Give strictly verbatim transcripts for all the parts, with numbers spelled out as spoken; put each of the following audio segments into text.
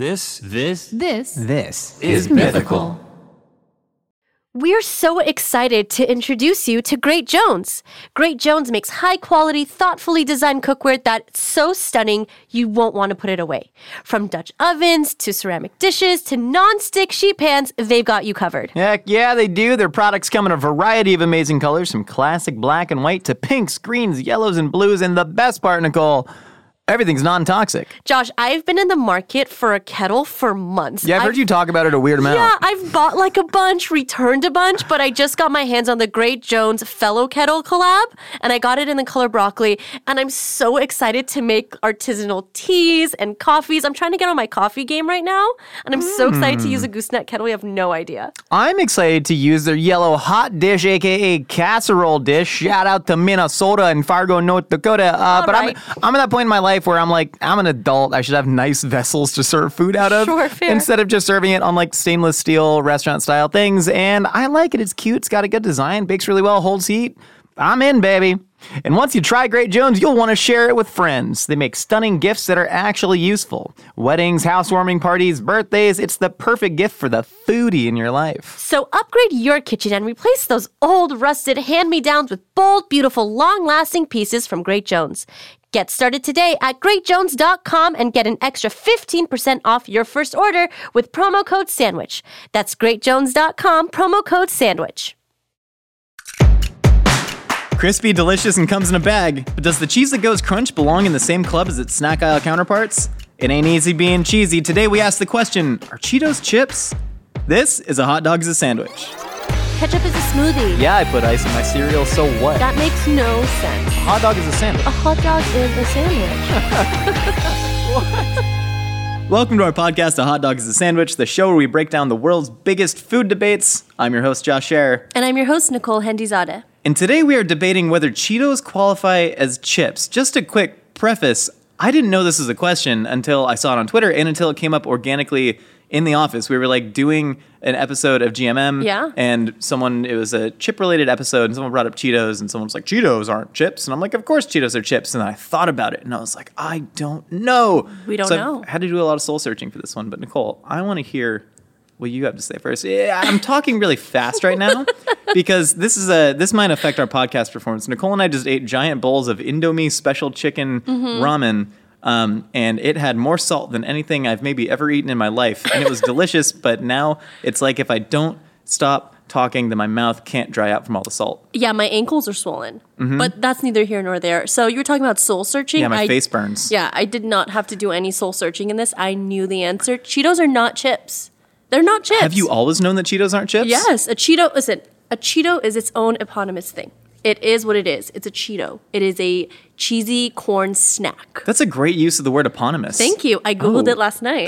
This, this, This, This is mythical. We're so excited to introduce you to Great Jones. Great Jones makes high-quality, thoughtfully designed cookware that's so stunning you won't want to put it away. From Dutch ovens to ceramic dishes to non-stick sheet pans, they've got you covered. Heck yeah, they do. Their products come in a variety of amazing colors, from classic black and white to pinks, greens, yellows, and blues. And the best part, Nicole, everything's non-toxic. Josh, I've been in the market for a kettle for months. Yeah, I've, I've heard you talk about it a weird amount. Yeah, I've bought like a bunch, returned a bunch, but I just got my hands on the Great Jones Fellow Kettle collab, and I got it in the color broccoli, and I'm so excited to make artisanal teas and coffees. I'm trying to get on my coffee game right now, and I'm mm. so excited to use a gooseneck kettle. You have no idea. I'm excited to use their yellow hot dish, aka casserole dish. Shout out to Minnesota and Fargo, North Dakota. Uh, but right. I'm, I'm at that point in my life where I'm like, I'm an adult. I should have nice vessels to serve food out of. Sure, fair. Instead of just serving it on like stainless steel restaurant style things. And I like it. It's cute. It's got a good design. Bakes really well. Holds heat. I'm in, baby. And once you try Great Jones, you'll want to share it with friends. They make stunning gifts that are actually useful. Weddings, housewarming parties, birthdays. It's the perfect gift for the foodie in your life. So upgrade your kitchen and replace those old, rusted hand-me-downs with bold, beautiful, long-lasting pieces from Great Jones. Get started today at great jones dot com and get an extra fifteen percent off your first order with promo code SANDWICH. That's great jones dot com, promo code SANDWICH. Crispy, delicious, and comes in a bag. But does the cheese that goes crunch belong in the same club as its snack aisle counterparts? It ain't easy being cheesy. Today we ask the question, are Cheetos chips? This is a hot dog is a sandwich. Ketchup is a smoothie. Yeah, I put ice in my cereal, so what? That makes no sense. A hot dog is a sandwich. A hot dog is a sandwich. What? Welcome to our podcast, A Hot Dog is a Sandwich, the show where we break down the world's biggest food debates. I'm your host, Josh Scherer. And I'm your host, Nicole Hendizadeh. And today we are debating whether Cheetos qualify as chips. Just a quick preface, I didn't know this was a question until I saw it on Twitter and until it came up organically in the office. We were like doing an episode of G M M. Yeah. And someone, it was a chip related episode, and someone brought up Cheetos, and someone was like, Cheetos aren't chips. And I'm like, of course Cheetos are chips. And then I thought about it, and I was like, I don't know. We don't so know. I had to do a lot of soul searching for this one. But Nicole, I want to hear what you have to say first. Yeah, I'm talking really fast right now because this is a this might affect our podcast performance. Nicole and I just ate giant bowls of Indomie special chicken mm-hmm. ramen. Um, and it had more salt than anything I've maybe ever eaten in my life. And it was delicious, but now it's like if I don't stop talking, then my mouth can't dry out from all the salt. Yeah, my ankles are swollen. Mm-hmm. But that's neither here nor there. So you were talking about soul searching. Yeah, my I, face burns. Yeah, I did not have to do any soul searching in this. I knew the answer. Cheetos are not chips. They're not chips. Have you always known that Cheetos aren't chips? Yes. A Cheeto, listen, a Cheeto is its own eponymous thing. It is what it is. It's a Cheeto. It is a cheesy corn snack. That's a great use of the word eponymous. Thank you. I Googled oh. it last night.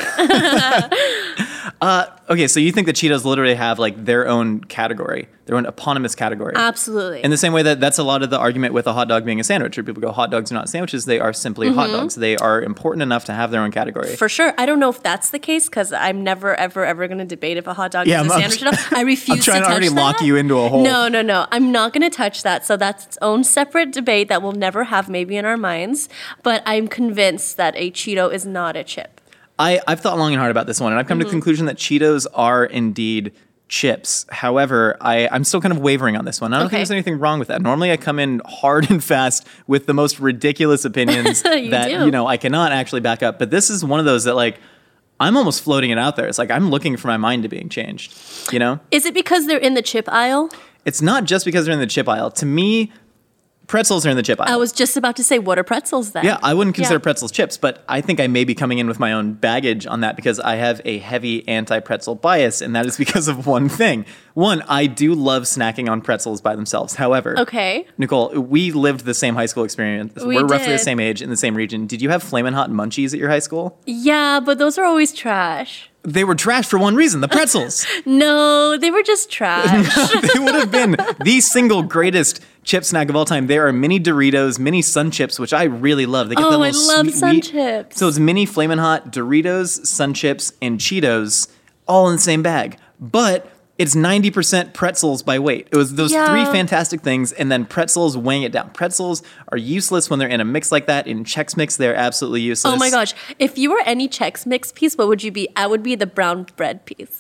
uh, okay, so you think that Cheetos literally have like their own category, their own eponymous category. Absolutely. In the same way that that's a lot of the argument with a hot dog being a sandwich, where people go, hot dogs are not sandwiches, they are simply mm-hmm. hot dogs. They are important enough to have their own category. For sure. I don't know if that's the case, because I'm never, ever, ever going to debate if a hot dog yeah, is a I'm, sandwich or not. I refuse to touch that. I'm trying to already lock you into a hole. No, no, no. I'm not going to touch that. So that's its own separate debate that we'll never have maybe in our minds. But I'm convinced that a Cheeto is not a chip. I, I've thought long and hard about this one, and I've come mm-hmm. to the conclusion that Cheetos are indeed chips. However, I, I'm still kind of wavering on this one. I don't okay. think there's anything wrong with that. Normally, I come in hard and fast with the most ridiculous opinions you that, do. you know, I cannot actually back up. But this is one of those that, like, I'm almost floating it out there. It's like I'm looking for my mind to being changed, you know? Is it because they're in the chip aisle? It's not just because they're in the chip aisle. To me, pretzels are in the chip aisle. I was just about to say, what are pretzels then? Yeah, I wouldn't consider yeah. pretzels chips, but I think I may be coming in with my own baggage on that because I have a heavy anti-pretzel bias, and that is because of one thing. One, I do love snacking on pretzels by themselves. However, okay. Nicole, we lived the same high school experience. We We're did. roughly the same age in the same region. Did you have Flamin' Hot Munchies at your high school? Yeah, but those are always trash. They were trash for one reason, the pretzels. No, they were just trash. They would have been the single greatest chip snack of all time. There are mini Doritos, mini Sun Chips, which I really love. They get oh, that I little love sweet Sun wheat. Chips. So it's mini Flamin' Hot Doritos, Sun Chips, and Cheetos all in the same bag. But it's ninety percent pretzels by weight. It was those Yeah. three fantastic things, and then pretzels weighing it down. Pretzels are useless when they're in a mix like that. In Chex Mix, they're absolutely useless. Oh my gosh. If you were any Chex Mix piece, what would you be? I would be the brown bread piece.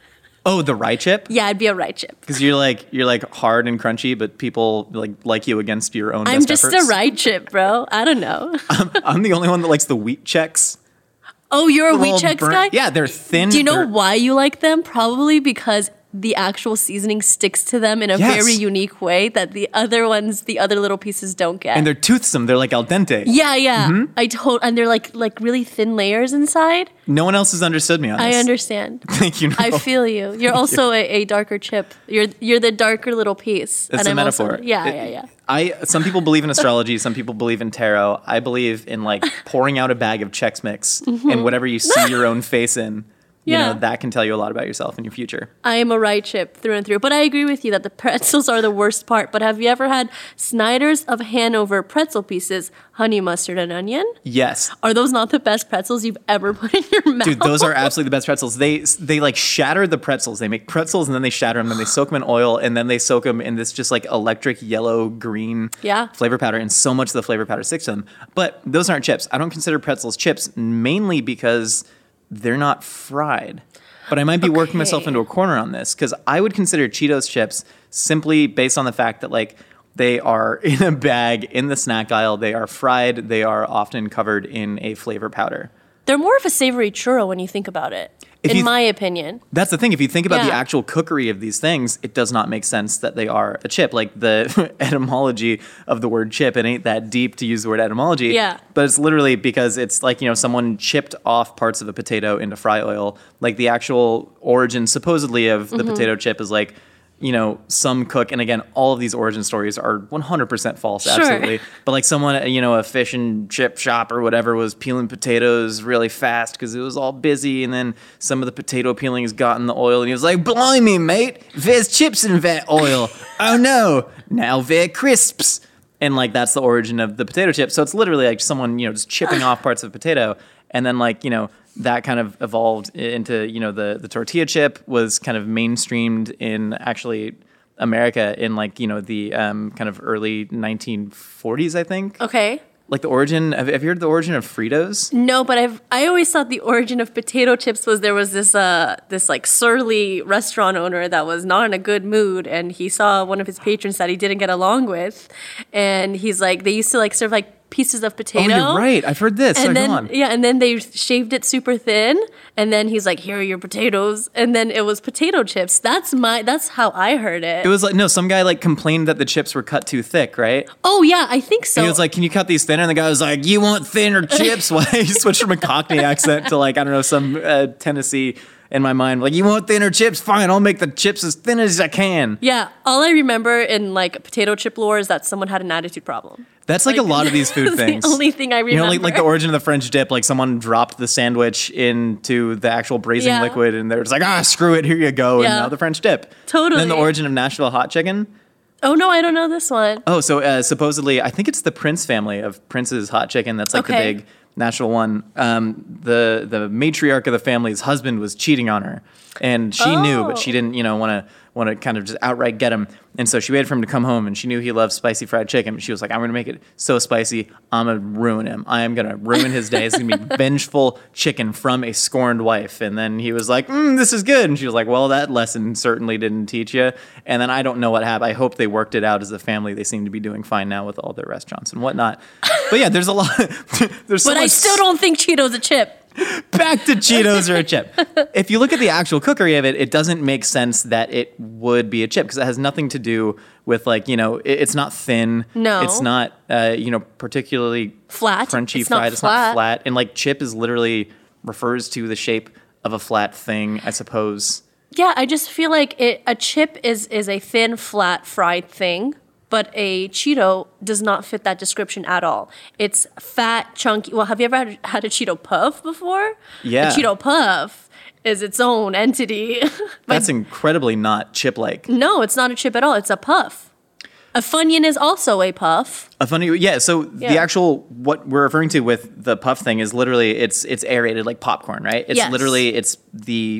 Oh, the rye chip? Yeah, I'd be a rye chip. Because you're like you're like hard and crunchy, but people like like you against your own. I'm best just efforts. a rye chip, bro. I don't know. I'm, I'm the only one that likes the wheat Chex. Oh, you're a The wheat little Chex burnt- guy? Yeah, they're thin. Do you know they're- why you like them? Probably because the actual seasoning sticks to them in a Yes. very unique way that the other ones, the other little pieces don't get. And they're toothsome. They're like al dente. yeah, yeah. Mm-hmm. I told, and they're like like really thin layers inside. No one else has understood me on this. I understand. Thank you. I Nicole. feel you. You're also a, a darker chip. You're you're the darker little piece. It's and a I'm metaphor. Also, yeah, It- yeah, yeah. I some people believe in astrology, some people believe in tarot. I believe in like pouring out a bag of Chex Mix and whatever you see your own face in. You Mm-hmm. Yeah. know, that can tell you a lot about yourself and your future. I am a rye chip through and through. But I agree with you that the pretzels are the worst part. But have you ever had Snyder's of Hanover pretzel pieces, honey mustard and onion? Yes. Are those not the best pretzels you've ever put in your mouth? Dude, those are absolutely the best pretzels. They they like shatter the pretzels. They make pretzels and then they shatter them and they soak them in oil and then they soak them in this just like electric yellow green Yeah. flavor powder, and so much of the flavor powder sticks to them. But those aren't chips. I don't consider pretzels chips mainly because they're not fried. But I might be working myself Okay. into a corner on this because I would consider Cheetos chips simply based on the fact that like they are in a bag in the snack aisle. They are fried. They are often covered in a flavor powder. They're more of a savory churro when you think about it, If in you- my opinion. That's the thing. If you think about the Yeah. actual cookery of these things, it does not make sense that they are a chip. Like the etymology of the word chip, it ain't that deep to use the word etymology. Yeah. But it's literally because it's like, you know, someone chipped off parts of a potato into fry oil. Like the actual origin, supposedly, of the Mm-hmm. potato chip is like, you know, some cook, and again, all of these origin stories are one hundred percent false, Sure. absolutely. But like someone, you know, a fish and chip shop or whatever was peeling potatoes really fast because it was all busy, and then some of the potato peelings got in the oil, and he was like, "Blimey, mate, there's chips in that oil. Oh no, now they're crisps." And like that's the origin of the potato chip. So it's literally like someone, you know, just chipping off parts of a potato, and then like, you know, that kind of evolved into, you know, the the tortilla chip was kind of mainstreamed in actually America in like, you know, the um, kind of early nineteen forties, I think. Okay. Like the origin, have, have you heard the origin of Fritos? No, but I've I always thought the origin of potato chips was there was this uh this like surly restaurant owner that was not in a good mood, and he saw one of his patrons that he didn't get along with, and he's like they used to like serve like pieces of potato. Oh, you're right. I've heard this. And Sorry, then go on. yeah, and then they shaved it super thin, and then he's like, "Here are your potatoes," and then it was potato chips. That's my that's how I heard it. It was like, no, some guy like complained that the chips were cut too thick, right? oh yeah, I think so. And he was like, "Can you cut these thinner?" And the guy was like, "You want thinner chips?" Why he switched from a Cockney accent to like I don't know some uh, Tennessee in my mind. Like, "You want thinner chips? Fine, I'll make the chips as thin as I can." yeah, all I remember in like potato chip lore is that someone had an attitude problem. That's like, a lot of these food That's things. the only thing I remember. You know, like, like the origin of the French dip. Like someone dropped the sandwich into the actual braising Yeah. liquid, and they're just like, "Ah, screw it, here you go." And Yeah. now the French dip. Totally. And then the origin of Nashville hot chicken. Oh no, I don't know this one. Oh, so uh, supposedly, I think it's the Prince family of Prince's hot chicken. That's like Okay. the big Nashville one. Um, the the matriarch of the family's husband was cheating on her, and she knew, but she Oh. didn't, you know, want to want to kind of just outright get him. And so she waited for him to come home, and she knew he loved spicy fried chicken. She was like, "I'm going to make it so spicy, I'm going to ruin him. I am going to ruin his day. It's going to be vengeful chicken from a scorned wife." And then he was like, mm, "This is good." And she was like, "Well, that lesson certainly didn't teach you." And then I don't know what happened. I hope they worked it out as a family. They seem to be doing fine now with all their restaurants and whatnot. But yeah, there's a lot. There's so But I much still don't think Cheeto's a chip. back to Cheetos or a chip. If you look at the actual cookery of it, it doesn't make sense that it would be a chip because it has nothing to do with like, you know, it, it's not thin. No. It's not, uh, you know, particularly Flat. crunchy It's not fried. It's flat. not flat. And like chip is literally refers to the shape of a flat thing, I suppose. Yeah, I just feel like it, a chip is is a thin, flat, fried thing, but a Cheeto does not fit that description at all. It's fat, chunky. Well, have you ever had, had a Cheeto Puff before? Yeah. A Cheeto Puff is its own entity. That's incredibly not chip-like. No, it's not a chip at all. It's a puff. A Funyun is also a puff. A funny, yeah. So the Yeah. actual what we're referring to with the puff thing is literally it's it's aerated like popcorn, right? It's Yes. literally it's the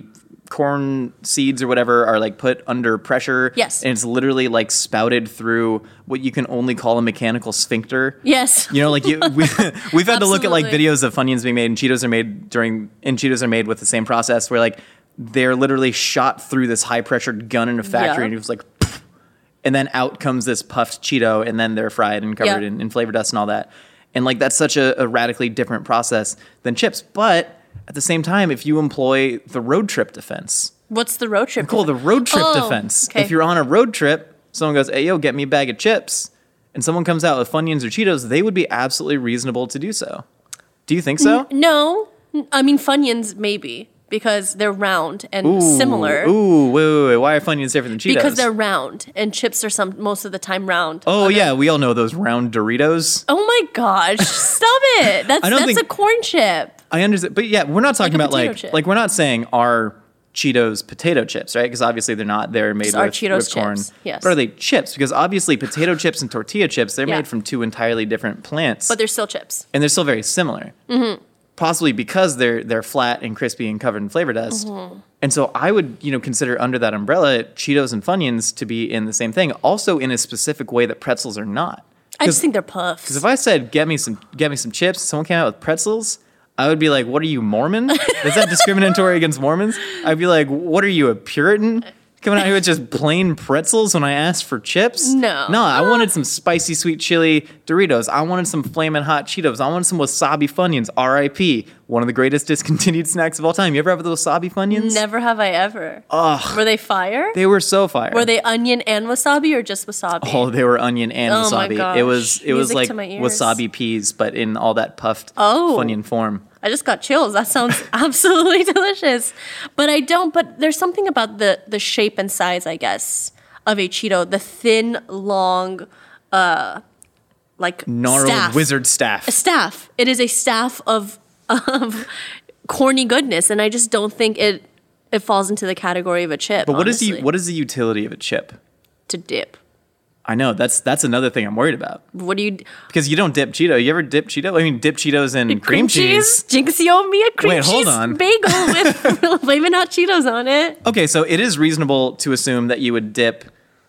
corn seeds or whatever are like put under pressure. Yes. And it's literally like spouted through what you can only call a mechanical sphincter. Yes. You know, like you, we, we've had to look at like Absolutely. videos of Funyuns being made, and Cheetos are made during, and Cheetos are made with the same process where like they're literally shot through this high pressured gun in a factory, Yeah. and it was like, poof, and then out comes this puffed Cheeto, and then they're fried and covered Yeah. in, in flavor dust and all that. And like that's such a, a radically different process than chips. But at the same time, if you employ the road trip defense, What's the road trip? Cool, the road trip Oh, defense. okay. If you're on a road trip, someone goes, hey, yo, get me a bag of chips, and someone comes out with Funyuns or Cheetos, they would be absolutely reasonable to do so. Do you think so? No. I mean, Funyuns, maybe, because they're round and Ooh, similar. Ooh, wait, wait, wait. Why are Funyuns different than Cheetos? Because they're round, and chips are some most of the time round. Oh, yeah, we all know those round Doritos. Oh my gosh! Stop it. That's I don't that's think- a corn chip. I understand, but yeah, we're not talking Like a about potato like, chip. like we're not saying are Cheetos potato chips, right? Because obviously they're not. They're made Just are with, Cheetos with corn. chips, yes. But are they chips? Because obviously potato chips and tortilla chips, they're Yeah. made from two entirely different plants. But they're still chips. and they're still very similar. Mm-hmm. Possibly because they're they're flat and crispy and covered in flavor dust. Mm-hmm. And so I would, you know, consider under that umbrella Cheetos and Funyuns to be in the same thing, also in a specific way that pretzels are not. I just think they're puffs. Because if I said get me some get me some chips, someone came out with pretzels, I would be like, what are you, Mormon? Is that discriminatory against Mormons? I'd be like, what are you, a Puritan? Coming out here with just plain pretzels when I asked for chips? No. No, I wanted some spicy sweet chili Doritos. I wanted some flamin' hot Cheetos. I wanted some wasabi Funyuns, R I P One of the greatest discontinued snacks of all time. You ever have those wasabi Funyuns? Never have I ever. Ugh. Were they fire? They were so fire. Were they onion and wasabi or just wasabi? Oh, they were onion and Oh my wasabi. It was gosh. it was Music like to my ears. wasabi peas, but in all that puffed Oh. Funyun form. I just got chills. That sounds absolutely delicious. But I don't, but there's something about the the shape and size, I guess, of a Cheeto. The thin, long, uh, like Gnarled staff. wizard staff. A staff. It is a staff of of corny goodness, and I just don't think it it falls into the category of a chip. But what is the honestly. what is the utility of a chip? To dip? I know that's that's another thing I'm worried about What do you because you don't dip Cheeto. You ever dip Cheeto? I mean, dip Cheetos in cream, cheese. Jinx, you owe me a cream Wait, hold cheese on. bagel with flaming hot Cheetos on it. Okay, so it is reasonable to assume that you would dip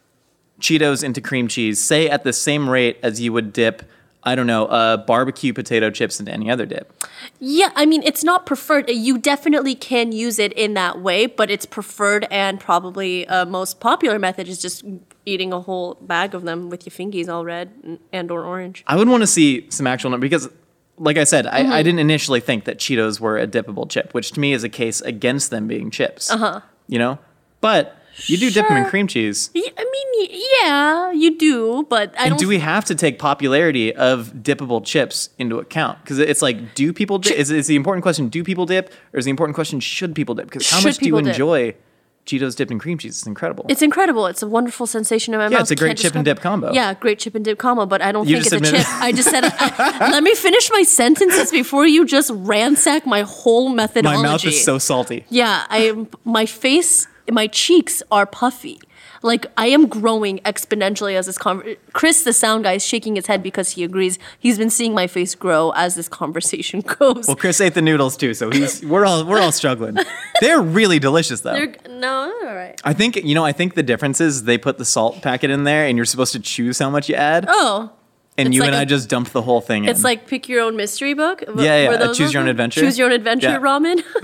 Cheetos into cream cheese, say at the same rate as you would dip, I don't know, uh, barbecue potato chips into any other dip. Yeah, I mean, it's not preferred. You definitely can use it in that way, but it's preferred and probably uh, most popular method is just eating a whole bag of them with your fingies all red and, and or orange. I would want to see some actual numbers because, like I said, Mm-hmm. I, I didn't initially think that Cheetos were a dippable chip, which to me is a case against them being chips. Uh huh. You know, but you do dip them in Sure. cream cheese. Yeah, I mean, y- yeah, you do, but I And don't. do we have to take popularity of dippable chips into account? Because it's like, do people dip? Is, is the important question, do people dip? Or is the important question, should people dip? Because how Should much do you people dip? enjoy Cheetos dipped in cream cheese? It's incredible. It's incredible. It's a wonderful sensation in my mouth. yeah, it's a great Can't chip and describe- dip combo. Yeah, great chip and dip combo, but I don't You think just it's a admitted- chip. I just said, I, let me finish my sentences before you just ransack my whole My methodology. mouth is so salty. Yeah, I am. My face, my cheeks are puffy. Like I am growing exponentially as this con. Chris, the sound guy, is shaking his head because he agrees. He's been seeing my face grow as this conversation goes. Well, Chris ate the noodles too, so he's we're all we're all struggling. They're really delicious though. They're, no, they're all right. I think you know. I think the difference is they put the salt packet in there, and you're supposed to choose how much you add. Oh, and it's you like and a- I just dumped the whole thing in. it's like pick your own mystery book. Yeah, yeah, Were a those choose your own ones? adventure. Choose your own adventure Yeah. Mm-hmm.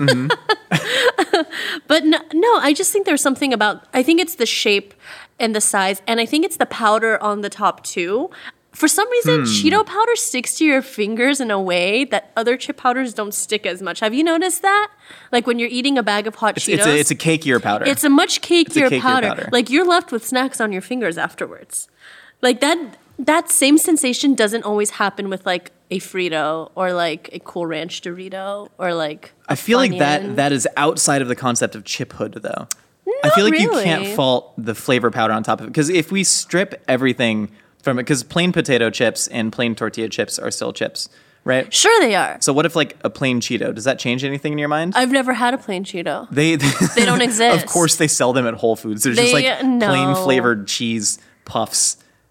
ramen. But no, no, I just think there's something about. I think it's the shape and the size, and I think it's the powder on the top too. For some reason, Hmm. Cheeto powder sticks to your fingers in a way that other chip powders don't stick as much. Have you noticed that? Like when you're eating a bag of hot it's, Cheetos, it's a it's a cakier powder. it's a much cakier, cakier powder. powder. Like you're left with snacks on your fingers afterwards. Like that that same sensation doesn't always happen with like a Frito or like a Cool Ranch Dorito or like a I feel like Funyun. that that is outside of the concept of chiphood, though. I Not feel like really. you can't fault the flavor powder on top of it because if we strip everything from it, because plain potato chips and plain tortilla chips are still chips, right? Sure they are. So what if like a plain Cheeto? Does that change anything in your mind? I've never had a plain Cheeto. They They don't exist. Of course, they sell them at Whole Foods. There's just They- like no. plain flavored cheese puffs.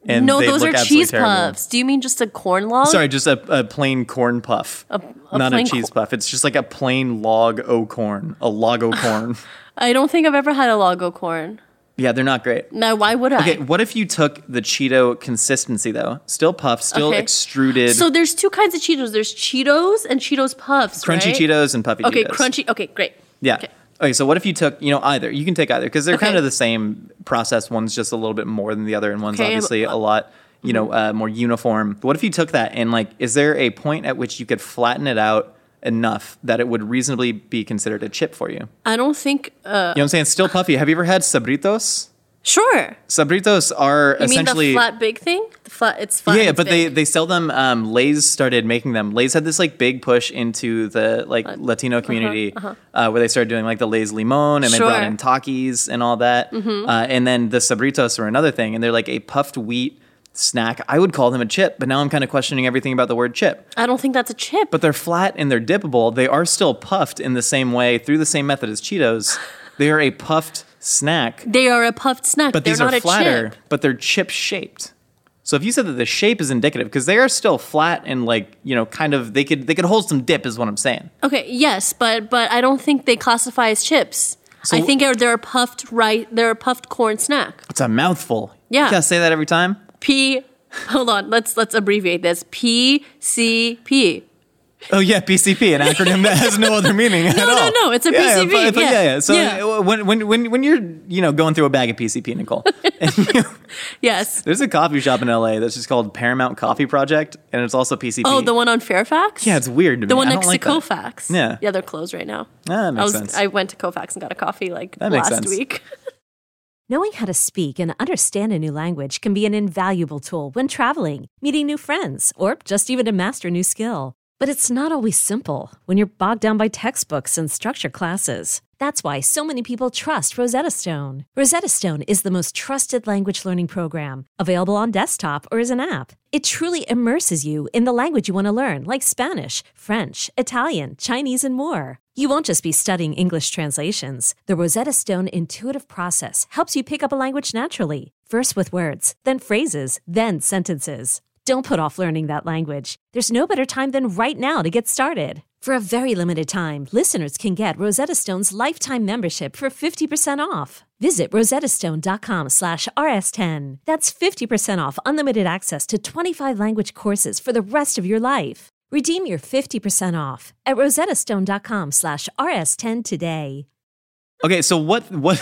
And no, they those look are absolutely cheese terrible. puffs. Do you mean just a corn log? Sorry, just a, a plain corn puff, a, a not plain a cheese co- puff. It's just like a plain log o corn, a log o corn. I don't think I've ever had a logo corn. Yeah, they're not great. Now, why would I? Okay, what if you took the Cheeto consistency though? Still puffed, still Okay. extruded. So there's two kinds of Cheetos. There's Cheetos and Cheetos Puffs, crunchy right? Cheetos and puffy Okay, Cheetos. crunchy. Okay, great. Yeah. Okay. Okay, so what if you took, you know, either? You can take either because they're Okay. kind of the same process. One's just a little bit more than the other, and one's Okay, obviously but- a lot, you know, uh, more uniform. What if you took that and like, is there a point at which you could flatten it out enough that it would reasonably be considered a chip for you? I don't think. Uh, You know what I'm saying? Still puffy. Have you ever had Sabritos? sure. Sabritos are You mean essentially the flat big thing? The flat. It's flat. yeah, and it's but they big. they sell them. Um, Lay's started making them. Lay's had this like big push into the like Latino community uh, where they started doing like the Lay's Limon and they brought Sure. in Takis and all that. Uh, and then the Sabritos are another thing, and they're like a puffed wheat snack. I would call them a chip, but now I'm kind of questioning everything about the word chip. I don't think that's a chip. But they're flat and they're dippable. They are still puffed in the same way through the same method as Cheetos. They are a puffed snack. They are a puffed snack. But They're these not are a flatter, chip. but they're chip shaped. So if you said that the shape is indicative, because they are still flat and like, you know, kind of they could they could hold some dip is what I'm saying. Okay, yes, but but I don't think they classify as chips. So- I think they're, they're a puffed right. They're a puffed corn snack. It's a mouthful. Yeah. You gotta say that every time. P. Hold on. Let's let's abbreviate this. P C P. Oh yeah, P C P, an acronym that has no other meaning at No, all. no, no, it's a yeah, P C P, but- but yeah. yeah, yeah. So Yeah. when when when when you're you know going through a bag of P C P, Nicole, and you, Yes. there's a coffee shop in L A that's just called Paramount Coffee Project, and it's also P C P. Oh, the one on Fairfax? Yeah, it's weird to The me. one I next don't like to that. Kofax. Yeah. Yeah, they're closed right now. Ah, that makes I was sense. I went to Kofax and got a coffee like That makes last sense. week. Knowing how to speak and understand a new language can be an invaluable tool when traveling, meeting new friends, or just even to master a new skill. But it's not always simple when you're bogged down by textbooks and structured classes. That's why so many people trust Rosetta Stone. Rosetta Stone is the most trusted language learning program, available on desktop or as an app. It truly immerses you in the language you want to learn, like Spanish, French, Italian, Chinese, and more. You won't just be studying English translations. The Rosetta Stone intuitive process helps you pick up a language naturally, first with words, then phrases, then sentences. Don't put off learning that language. There's no better time than right now to get started. For a very limited time, listeners can get Rosetta Stone's lifetime membership for fifty percent off. Visit rosettastone.com slash rs10. That's fifty percent off unlimited access to twenty-five language courses for the rest of your life. Redeem your fifty percent off at rosettastone.com slash rs10 today. Okay, so what what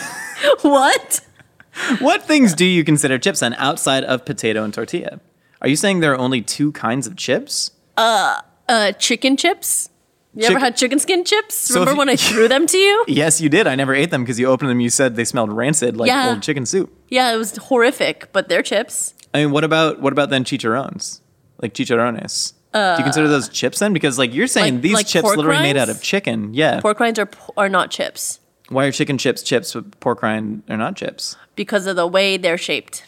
What? what things do you consider chips then outside of potato and tortilla? Are you saying there are only two kinds of chips? Uh, chicken chips? You Chick- ever had chicken skin chips? So Remember if- when I threw them to you? Yes, you did. I never ate them because you opened them. You said they smelled rancid, like Yeah. old chicken soup. Yeah, it was horrific, but they're chips. I mean, what about what about then chicharrones, like chicharrones? do you consider those chips then? Because like you're saying, Like- these like chips pork literally made out rinds? of chicken. Yeah. Pork rinds are are not chips Why are chicken chips chips, but pork rind are not chips? because of the way they're shaped.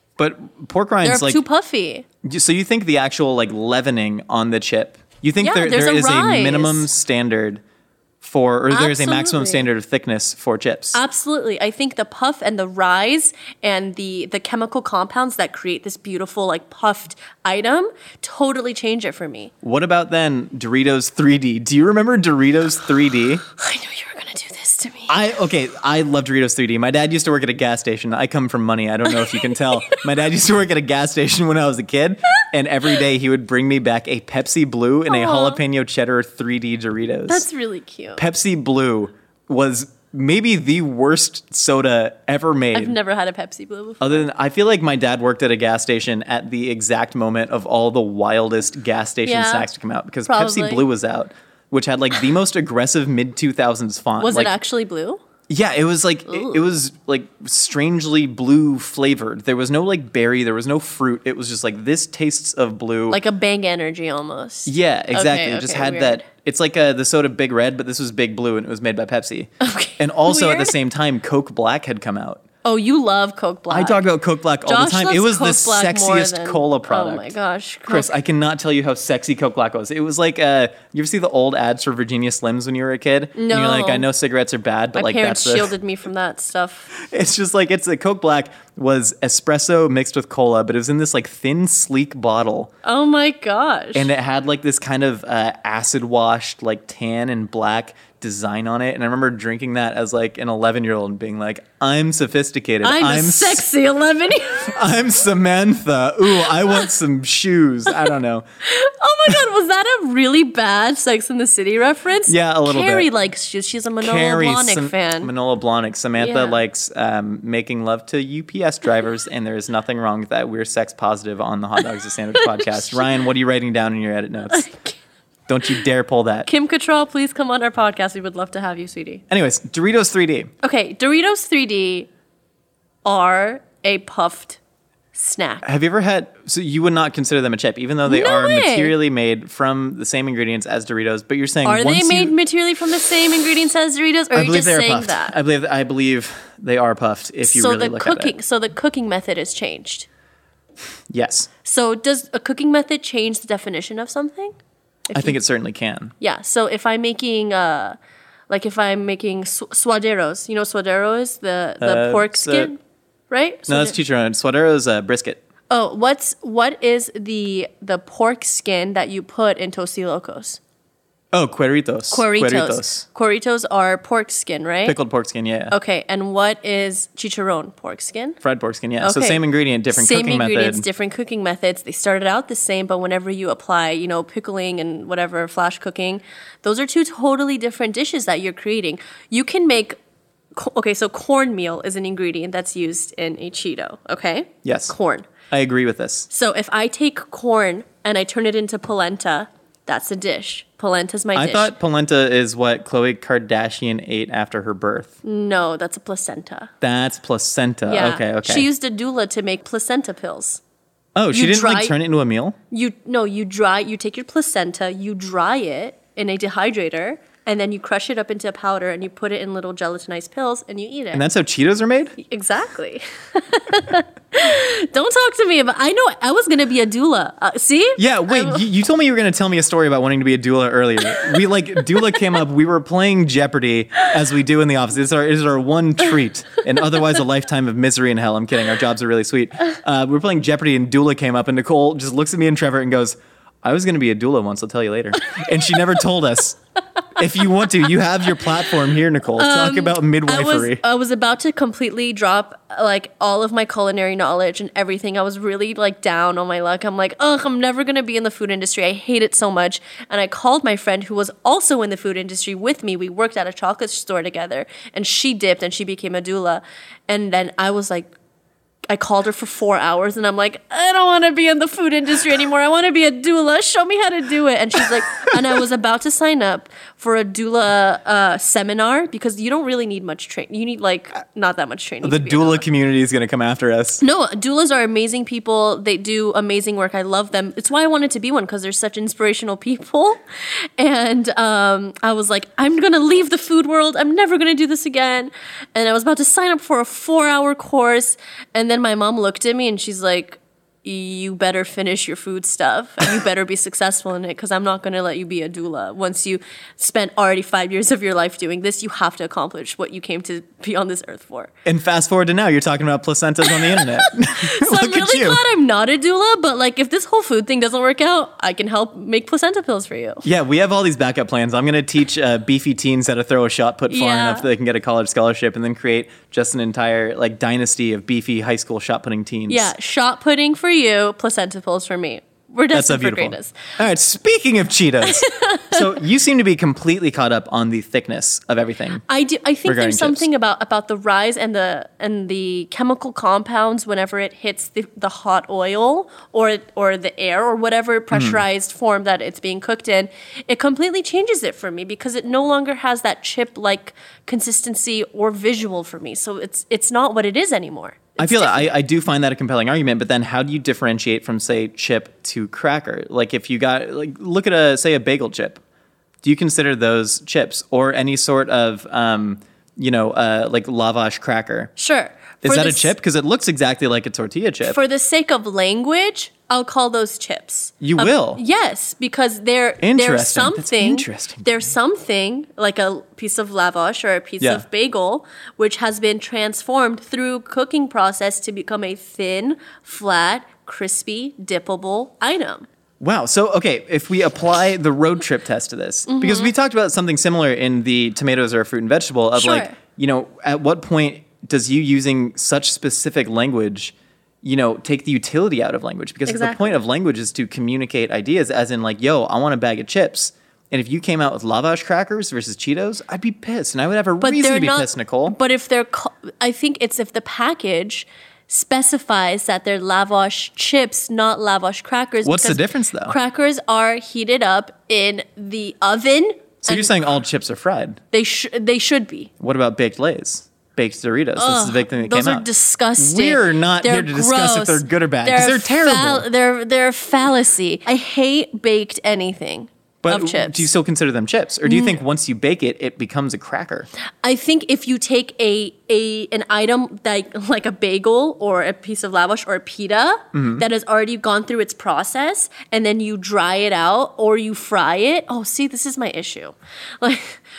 But pork They're rinds like too puffy. you- so you think the actual like leavening on the chip? You think Yeah, there there's there a is rise. a minimum standard for, or there is a maximum Absolutely. standard of thickness for chips? Absolutely. I think the puff and the rise and the the chemical compounds that create this beautiful like puffed item totally change it for me. What about then Doritos three D? Do you remember Doritos three D? I knew you were going to do this to me. I okay, I love Doritos three D. My dad used to work at a gas station. I come from money. I don't know if you can tell. My dad used to work at a gas station when I was a kid, and every day he would bring me back a Pepsi Blue and a Aw. jalapeno cheddar three D Doritos. That's really cute. Pepsi Blue was maybe the worst soda ever made. I've never had a Pepsi Blue before. Other than, I feel like my dad worked at a gas station at the exact moment of all the wildest gas station Yeah, snacks to come out because probably. Pepsi Blue was out, which had like the most aggressive mid two thousands font. Was like, it actually blue? Yeah, it was like it, it was like strangely blue flavored. There was no like berry, there was no fruit. It was just like this tastes of blue. Like a Bang Energy almost. yeah, exactly. Okay, it just okay, had weird. that. It's like uh, the soda Big Red, but this was Big Blue and it was made by Pepsi. Okay, And also at the weird. same time, Coke Black had come out. Oh, you love Coke Black. I talk about Coke Black all Josh the time. loves It was Coke the Black more sexiest than- cola product. Oh my gosh. Chris, Coke- I cannot tell you how sexy Coke Black was. It was like, uh, you ever see the old ads for Virginia Slims when you were a kid? And No. you're like, I know cigarettes are bad, but my like parents that's the, shielded me from that stuff. it's just like, it's a Coke Black was espresso mixed with cola, but it was in this like thin, sleek bottle. Oh my gosh. And it had like this kind of uh, acid washed, like tan and black design on it. And I remember drinking that as like an eleven year old and being like, I'm sophisticated. I'm, a s- sexy eleven. I'm Samantha. Ooh, I want some shoes. I don't know. Oh my god, was that a really bad Sex in the City reference? Yeah, a little Carrie bit. likes shoes. She's a Manolo Carrie, Blahnik Sam- fan. Manola Blahnik. Samantha Yeah. likes um, making love to U P S drivers, and there is nothing wrong with that. We're sex positive on the Hot Dogs and Sandwich podcast. Ryan, what are you writing down in your edit notes? Don't you dare pull that. Kim Cattrall, please come on our podcast. We would love to have you, sweetie. Anyways, Doritos three D. Okay, Doritos three D are a puffed snack. Have you ever had, so you would not consider them a chip, even though they No are way. materially made from the same ingredients as Doritos, but you're saying Are once they made you, materially from the same ingredients as Doritos, or are I you believe just they are saying puffed. that? I believe, I believe they are puffed if you so really the look cooking, at it. so the cooking method has changed. Yes. So does a cooking method change the definition of something? If I think you- it certainly can. Yeah. So if I'm making, uh, like if I'm making su- suaderos, you know, suadero is the the Uh, pork it's, uh, skin, right? No, that's Suade- chicharron. Suadero's uh, brisket. Oh, what's what is the the pork skin that you put in tostilocos? Oh, cueritos. Cueritos. Cueritos are pork skin, right? Pickled pork skin, yeah. Okay, and what is chicharron? Pork skin? Fried pork skin, yeah. So Okay. same ingredient, different Same cooking ingredients, method. different cooking methods. They started out the same, but whenever you apply, you know, pickling and whatever, flash cooking, those are two totally different dishes that you're creating. You can make, co- okay, so cornmeal is an ingredient that's used in a Cheeto, okay? Yes. Corn. I agree with this. So if I take corn and I turn it into polenta, that's a dish. Polenta's my I dish. thought polenta is what Khloe Kardashian ate after her birth. No, that's a placenta. That's placenta. Yeah. Okay, okay. She used a doula to make placenta pills. oh, she you didn't dry- like turn it into a meal? You no, you dry. You take your placenta, you dry it in a dehydrator, and then you crush it up into a powder, and you put it in little gelatinized pills, and you eat it. And that's how Cheetos are made? exactly. Don't talk to me about. I know I was gonna be a doula. Uh, see? Yeah, wait, I- you, you told me you were going to tell me a story about wanting to be a doula earlier. We like, doula came up, we were playing Jeopardy as we do in the office. It's our, it's our one treat, and otherwise a lifetime of misery and hell. I'm kidding, our jobs are really sweet. Uh, we were playing Jeopardy and doula came up, and Nicole just looks at me and Trevor and goes, I was going to be a doula once, I'll tell you later. And she never told us. If you want to, you have your platform here, Nicole. Talk about I was, midwifery. I was about to completely drop like all of my culinary knowledge and everything. I was really like down on my luck. I'm like, ugh, I'm never gonna be in the food industry. I hate it so much. And I called my friend who was also in the food industry with me. We worked at a chocolate store together, and she dipped and she became a doula. And then I was like, I called her for four hours and I'm like, I don't want to be in the food industry anymore. I want to be a doula. Show me how to do it. And she's like, and I was about to sign up for a doula uh, seminar because you don't really need much training. You need like not that much training. The to be a doula community is going to come after us. No, doulas are amazing people. They do amazing work. I love them. It's why I wanted to be one because they're such inspirational people. And um, I was like, I'm going to leave the food world. I'm never going to do this again. And I was about to sign up for a four hour course. And then my mom looked at me and she's like, you better finish your food stuff and you better be successful in it because I'm not going to let you be a doula. Once you spent already five years of your life doing this, you have to accomplish what you came to be on this earth for. And fast forward to now, you're talking about placentas on the internet. So I'm Look at really you. glad I'm not a doula, but like if this whole food thing doesn't work out, I can help make placenta pills for you. Yeah, we have all these backup plans. I'm going to teach uh, beefy teens how to throw a shot put far Yeah. enough that they can get a college scholarship, and then create just an entire like dynasty of beefy high school shot putting teens. Yeah, shot pudding for you, placenta pills for me. We're That's so destined for beautiful. greatness. All right, speaking of Cheetos, so you seem to be completely caught up on the thickness of everything. I do. I think Regarding there's chips. something about about the rise and the and the chemical compounds whenever it hits the, the hot oil or or the air or whatever pressurized form that it's being cooked in. It completely changes it for me because it no longer has that chip like consistency or visual for me. So it's it's not what it is anymore. I It's feel that different. I, I do find that a compelling argument, but then how do you differentiate from, say, chip to cracker? Like if you got, like, look at a, say, a bagel chip. Do you consider those chips or any sort of, um, you know, uh, like lavash cracker? Sure. Is For that the a s- chip? Because it looks exactly like a tortilla chip. For the sake of language, I'll call those chips. You Uh, will? Yes, because they're Interesting. there's That's something. interesting. There's something like a piece of lavash or a piece Yeah. of bagel, which has been transformed through cooking process to become a thin, flat, crispy, dippable item. Wow. So, okay, if we apply the road trip test to this, because we talked about something similar in the tomatoes are a fruit and vegetable of like, Sure. you know, at what point does you using such specific language, you know, take the utility out of language? Because the Exactly. point of language is to communicate ideas, as in like, yo, I want a bag of chips. And if you came out with lavash crackers versus Cheetos, I'd be pissed. And I would have a But reason they're to be not. pissed, Nicole. But if they're, co- I think it's if the package specifies that they're lavash chips, not lavash crackers. What's the because difference, though? Crackers are heated up in the oven. So you're and saying all chips are fried. they sh- they should be. What about baked Lay's? Baked Doritos. This is the big thing that Those came are out. disgusting. We're not They're here to discuss if gross. they're good or bad, 'cause they're terrible. Phal- they're they're fallacy. I hate baked anything But of chips. do you still consider them chips? Or do you think once you bake it, it becomes a cracker? I think if you take a a an item like like a bagel or a piece of lavash or a pita Mm-hmm. that has already gone through its process and then you dry it out or you fry it. Oh, see, this is my issue. Like,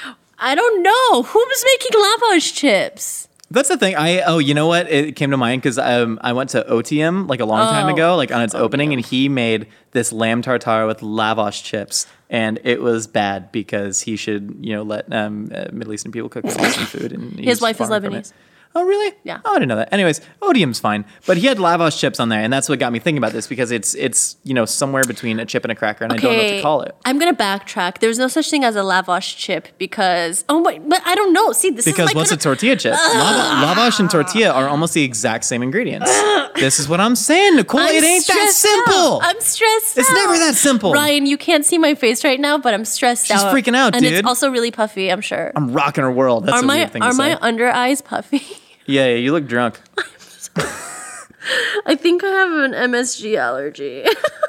I don't know who's making lavash chips. That's the thing. I oh, you know what? It came to mind because um, I went to O T M like a long time Oh. ago, like on its opening, and he made this lamb tartare with lavash chips, and it was bad because he should, you know, let um, uh, Middle Eastern people cook Middle Eastern food. And His he's wife is far from Lebanese. it. Oh, really? Yeah. Oh, I didn't know that. Anyways, Odium's fine, but he had lavash chips on there, and that's what got me thinking about this because it's it's you know somewhere between a chip and a cracker, and I don't know what to call it. I'm gonna backtrack. There's no such thing as a lavash chip because oh wait, but I don't know. See, this Because is my what's a kind of- tortilla chip? Lava, lavash and tortilla are almost the exact same ingredients. This is what I'm saying, Nicole. I'm it ain't that stressed simple. out. I'm stressed It's out. never that simple. Ryan, you can't see my face right now, but I'm stressed She's out. freaking out, and dude. it's also really puffy. I'm sure. I'm rocking her world. That's are a my weird thing are to my say. under eyes puffy? Yeah, yeah, you look drunk. I think I have an M S G allergy.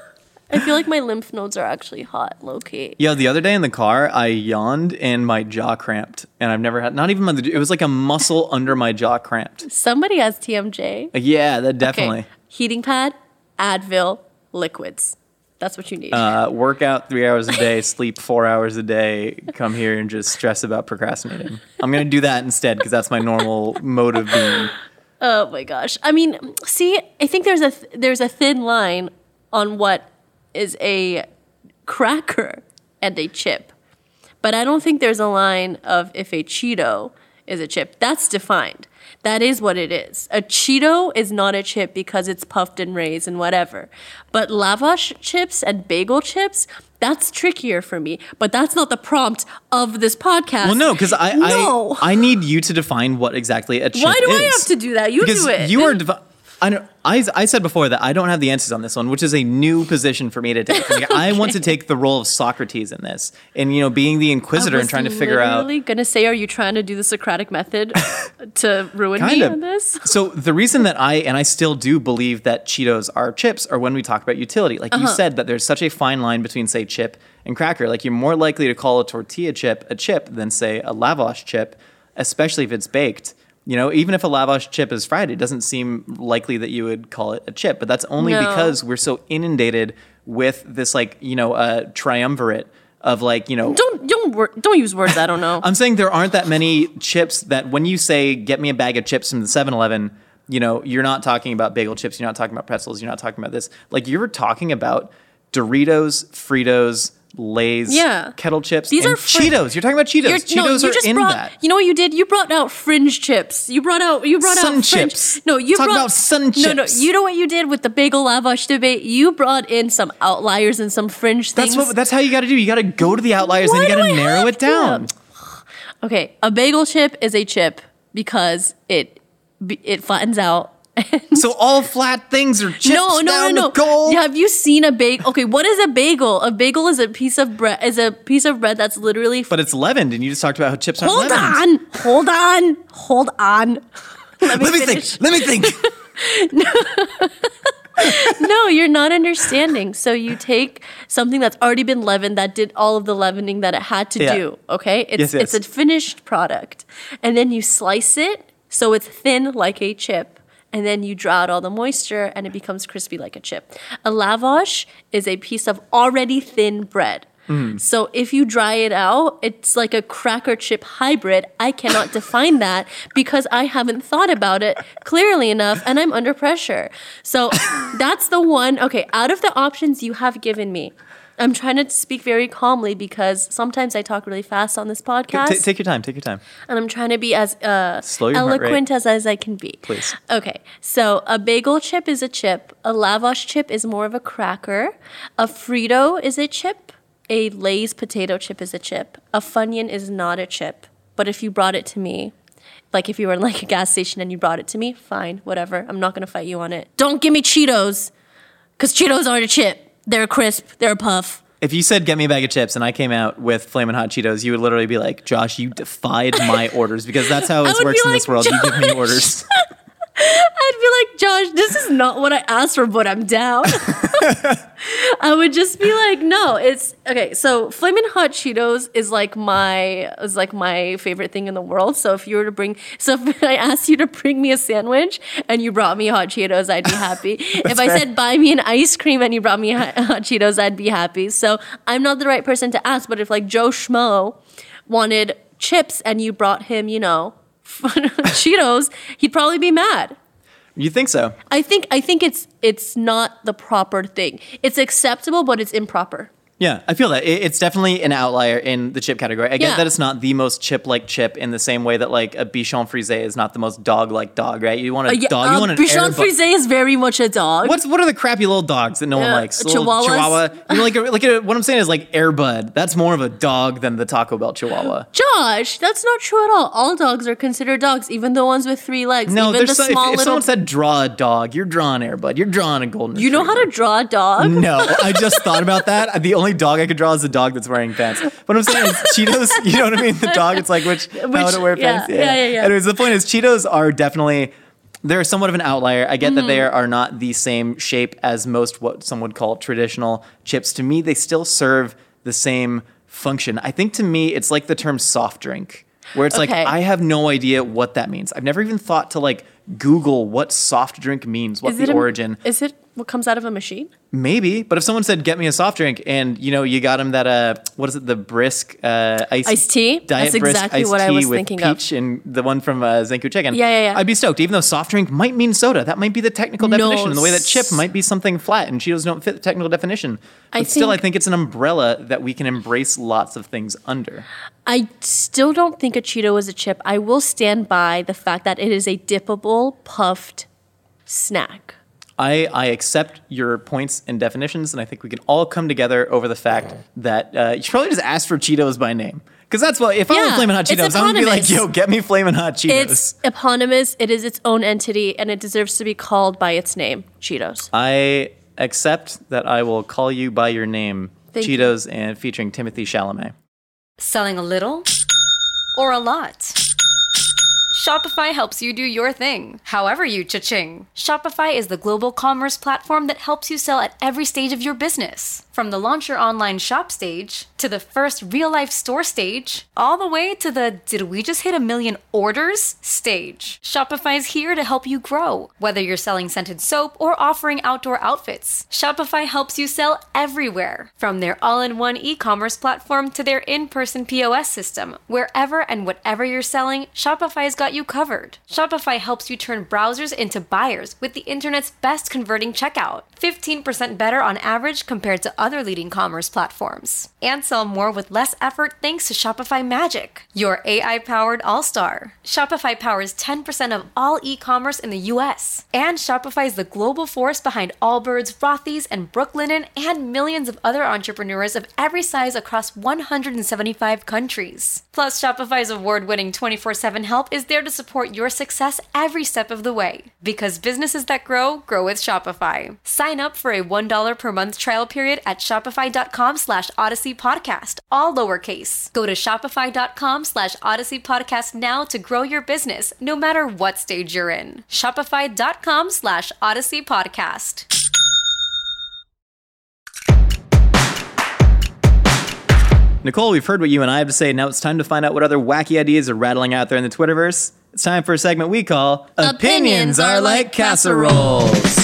I feel like my lymph nodes are actually hot, low key. Yo, the other day in the car, I yawned and my jaw cramped, and I've never had. Not even my. It was like a muscle under my jaw cramped. Somebody has T M J. Yeah, that definitely. Okay. Heating pad, Advil, liquids. That's what you need. Uh, work out three hours a day, sleep four hours a day, come here and just stress about procrastinating. I'm gonna do that instead because that's my normal mode of being. Oh my gosh. I mean, see, I think there's a th- there's a thin line on what is a cracker and a chip. But I don't think there's a line of if a Cheeto is a chip. That's defined. That is what it is. A Cheeto is not a chip because it's puffed and raised and whatever. But lavash chips and bagel chips, that's trickier for me. But that's not the prompt of this podcast. Well, no, because I, No. I I need you to define what exactly a chip is. Why do I have to do that? You because do it. You are. Defi- I, don't, I I said before that I don't have the answers on this one, which is a new position for me to take. Like, I want to take the role of Socrates in this, and you know, being the inquisitor and trying to figure out. I was literally gonna say, are you trying to do the Socratic method to ruin Kind me of. on this? So the reason that I and I still do believe that Cheetos are chips are when we talk about utility. Like Uh-huh. you said, that there's such a fine line between say chip and cracker. Like you're more likely to call a tortilla chip a chip than say a lavash chip, especially if it's baked. You know, even if a lavash chip is fried, it doesn't seem likely that you would call it a chip. But that's only No. because we're so inundated with this like, you know, uh, triumvirate of like, you know, Don't don't wor- don't use words I don't know. I'm saying there aren't that many chips that when you say get me a bag of chips from the seven eleven, you know, you're not talking about bagel chips, you're not talking about pretzels, you're not talking about this. Like you're talking about Doritos, Fritos, Lay's, Yeah. kettle chips, These and are fr- Cheetos. You're talking about Cheetos. You're- Cheetos no, you are just in brought, that. You know what you did? You brought out fringe chips. You brought out you brought Sun out fringe. chips. No, you Talk brought about sun No, no. chips. You know what you did with the bagel lavash debate? You brought in some outliers and some fringe things. That's what. That's how you got to do. You got to go to the outliers, Why and you do got I to narrow have it down. to? Okay, a bagel chip is a chip because it it flattens out. So all flat things are chips no, no, down no, no. to gold. Have you seen a bagel? Okay, what is a bagel? A bagel is a piece of bread. Is a piece of bread that's literally. But it's leavened, and you just talked about how chips aren't hold leavened. on, hold on, hold on. Let me, Let me finish. think. Let me think. No, you're not understanding. So you take something that's already been leavened, that did all of the leavening that it had to Yeah. do. Okay, it's Yes, yes. it's a finished product, and then you slice it So it's thin like a chip, and then you draw out all the moisture and it becomes crispy like a chip. A lavash is a piece of already thin bread. Mm. So if you dry it out, it's like a cracker chip hybrid. I cannot define that because I haven't thought about it clearly enough and I'm under pressure. So that's the one. Okay, out of the options you have given me, I'm trying to speak very calmly because sometimes I talk really fast on this podcast. T- take your time. Take your time. And I'm trying to be as uh, Slow your eloquent heart as, as I can be. Please. Okay. So a bagel chip is a chip. A lavash chip is more of a cracker. A Frito is a chip. A Lay's potato chip is a chip. A Funyun is not a chip. But if you brought it to me, like if you were in like a gas station and you brought it to me, fine, whatever. I'm not going to fight you on it. Don't give me Cheetos because Cheetos aren't a chip. They're a crisp. They're a puff. If you said, get me a bag of chips, and I came out with Flamin' Hot Cheetos, you would literally be like, Josh, you defied my orders, because that's how it works in like, this world. Josh. You give me orders. I'd be like, Josh, this is not what I asked for, but I'm down. I would just be like, no, it's okay. So Flamin' Hot Cheetos is like my is like my favorite thing in the world. So if you were to bring, so if I asked you to bring me a sandwich and you brought me hot Cheetos, I'd be happy. If I fair. said buy me an ice cream and you brought me hot Cheetos, I'd be happy. So I'm not the right person to ask. But if like Joe Schmo wanted chips and you brought him, you know, Cheetos, he'd probably be mad. You think so? I think I think it's it's not the proper thing. It's acceptable, but it's improper. Yeah, I feel that. It- It's definitely an outlier in the chip category. I get Yeah. that it's not the most chip-like chip in the same way that like a Bichon Frise is not the most dog-like dog, right? You want a Uh, yeah, dog, you uh, want an Bichon air bu- Frise is very much a dog. What's what are the crappy little dogs that no one Uh, likes? Little Chihuahuas? Chihuahua. You know, like a, like a, what I'm saying is like Air Bud. That's more of a dog than the Taco Bell Chihuahua. Josh, that's not true at all. All dogs are considered dogs, even the ones with three legs. No, even there's the so, if, small if little. someone said draw a dog, you're drawing Air Bud. You're drawing a golden. You know how to draw a dog? No, I just thought about that. The only dog I could draw is the dog that's wearing pants. What I'm saying is Cheetos, you know what I mean? The dog, it's like which, how to wear yeah, pants. yeah, yeah, yeah. Anyways, the point is Cheetos are definitely, they're somewhat of an outlier. I get Mm-hmm. that they are not the same shape as most what some would call traditional chips. To me, they still serve the same function. I think to me, it's like the term soft drink, where it's Okay. like, I have no idea what that means. I've never even thought to like Google what soft drink means, what Is the it a- origin. Is it what comes out of a machine? Maybe, but if someone said, "Get me a soft drink," and you know, you got him that uh, what is it, the brisk uh, iced, Iced tea? diet That's brisk exactly iced what I tea was with thinking of. peach and the one from uh, Zenku Chicken. Yeah, yeah, yeah. I'd be stoked, even though soft drink might mean soda. That might be the technical No, definition. The way that chip s- might be something flat, and Cheetos don't fit the technical definition. But I still, I think- think it's an umbrella that we can embrace lots of things under. I still don't think a Cheeto is a chip. I will stand by the fact that it is a dippable, puffed snack. I, I accept your points and definitions, and I think we can all come together over the fact that uh, you should probably just ask for Cheetos by name. Because that's what, if I want Yeah, Flamin' Hot it's Cheetos, I'm going to be like, eponymous. yo, get me Flamin' Hot Cheetos. It's eponymous. It is its own entity, and it deserves to be called by its name, Cheetos. I accept that I will call you by your name, Thank you. Cheetos, and featuring Timothy Chalamet. Selling a little or a lot? Shopify helps you do your thing, however you cha-ching. Shopify is the global commerce platform that helps you sell at every stage of your business. From the launch your online shop stage, to the first real-life store stage, all the way to the did we just hit a million orders stage. Shopify's here to help you grow. Whether you're selling scented soap or offering outdoor outfits, Shopify helps you sell everywhere. From their all-in-one e-commerce platform to their in-person P O S system, wherever and whatever you're selling, Shopify's got you covered. Shopify helps you turn browsers into buyers with the internet's best converting checkout, fifteen percent better on average compared to other leading commerce platforms. And sell more with less effort thanks to Shopify Magic, your A I-powered all-star. Shopify powers ten percent of all e-commerce in the U S. And Shopify is the global force behind Allbirds, Rothy's, and Brooklinen, and millions of other entrepreneurs of every size across one hundred seventy-five countries. Plus, Shopify's award-winning twenty-four seven help is there to support your success every step of the way. Because businesses that grow, grow with Shopify. Sign up for a one dollar per month trial period at shopify.com slash Odyssey Podcast, all lowercase. Go to shopify.com slash Odyssey Podcast now to grow your business, no matter what stage you're in. Shopify.com slash Odyssey Podcast. Nicole, we've heard what you and I have to say. Now it's time to find out what other wacky ideas are rattling out there in the Twitterverse. It's time for a segment we call Opinions Are Like Casseroles.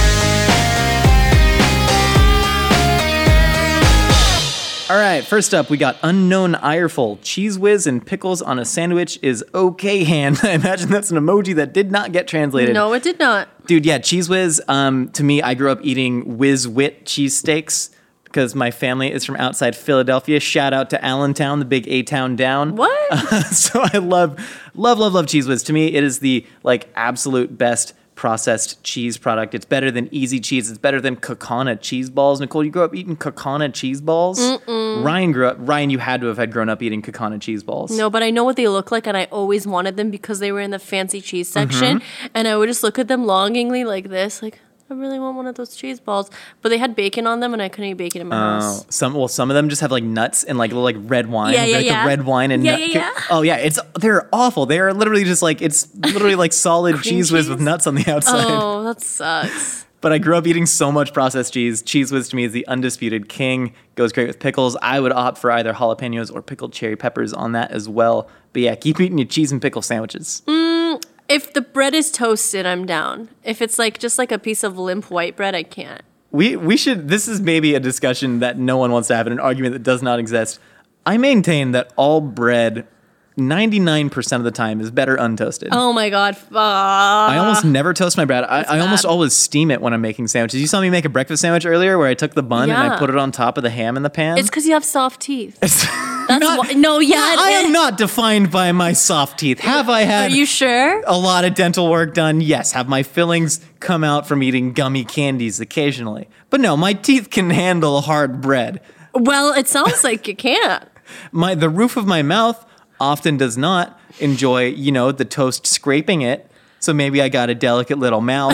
All right, first up, we got Unknown Ireful. Cheese whiz and pickles on a sandwich is okay, hand. I imagine that's an emoji that did not get translated. No, it did not. Dude, yeah, cheese whiz. Um, to me, I grew up eating Whiz Wit cheesesteaks because my family is from outside Philadelphia. Shout out to Allentown, the big A-town down. What? Uh, so I love, love, love, love cheese whiz. To me, it is the like absolute best processed cheese product. It's better than Easy Cheese. It's better than Kakana cheese balls. Nicole, you grew up eating Kakana cheese balls? Mm-mm. Ryan grew up. Ryan, you had to have had grown up eating Kakana cheese balls. No, but I know what they look like, and I always wanted them because they were in the fancy cheese section, mm-hmm. and I would just look at them longingly like this, like, I really want one of those cheese balls. But they had bacon on them, and I couldn't eat bacon in my Oh, house. some well, some of them just have like nuts and like little like red wine. Yeah, yeah, like yeah. The red wine and Yeah, nut. yeah, yeah. Oh yeah, it's they're awful. They are literally just like it's literally like solid Cream cheese whiz cheese? with nuts on the outside. Oh, that sucks. But I grew up eating so much processed cheese. Cheese whiz to me is the undisputed king. Goes great with pickles. I would opt for either jalapenos or pickled cherry peppers on that as well. But yeah, keep eating your cheese and pickle sandwiches. Mm, if the bread is toasted, I'm down. If it's like just like a piece of limp white bread, I can't. We we should. This is maybe a discussion that no one wants to have, and an argument that does not exist. I maintain that all bread, ninety-nine percent of the time, is better untoasted. Oh my god! Uh, I almost never toast my bread. I, I almost always steam it when I'm making sandwiches. You saw me make a breakfast sandwich earlier, where I took the bun and I Yeah. put it on top of the ham in the pan. It's because you have soft teeth. That's not- why. No, yeah. I am not defined by my soft teeth. Have I Are had you sure? a lot of dental work done? Yes. Have my fillings come out from eating gummy candies occasionally? But no, my teeth can handle hard bread. Well, it sounds like you can't. My the roof of my mouth often does not enjoy, you know, the toast scraping it. So maybe I got a delicate little mouth.